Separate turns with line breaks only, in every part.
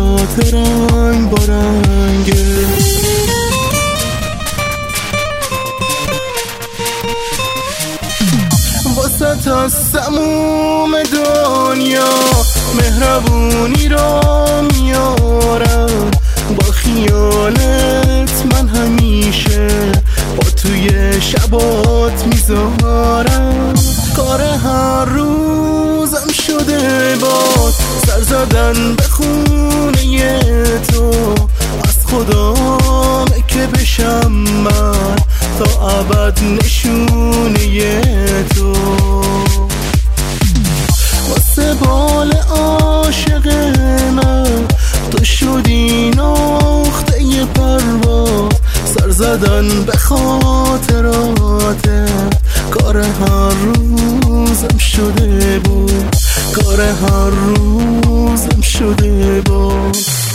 خاطرات رنگ با رنگه. واسه تا سموم دنیا مهربونی رو میارم، با خیالت من همیشه با توی شبات میذارم. کار هر روزم شده باز سر زدن به خونه تو، از خدامه که بشم من تا ابد نشونه تو. واسه بال عاشق من تو شدی نقطه پرواز، سر زدن به خاطراتت کار هر روزم شده بود، کار هر روزم شده بود.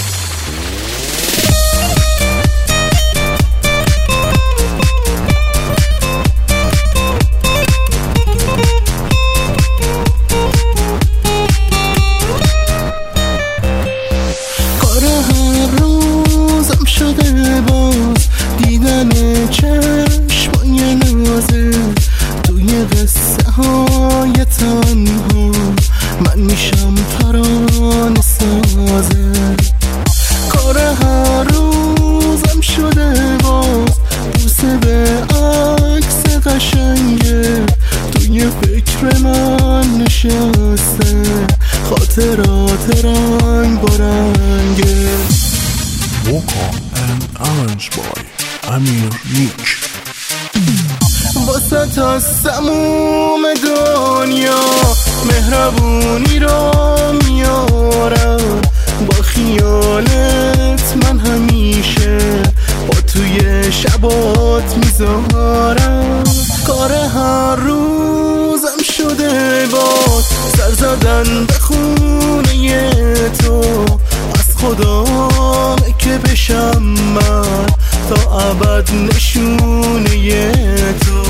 شده باز دیدن چشمای نازه توی قصه های تنها، من میشم ترانه سازه. کار هر روزم شده باز بوسه به عکس قشنگه، توی فکر من نشسته خاطرات رنگ با رنگه.
Vocal and arranged by Amir Nick.
واسه تا سموم دنیا مهربونی رو میارم، با خیالت من همیشه با توی شبات میذارم. کار هر روزم شده باز سر زدن به خونه تو، از خدامه که بشم من تا ابد نشونه تو.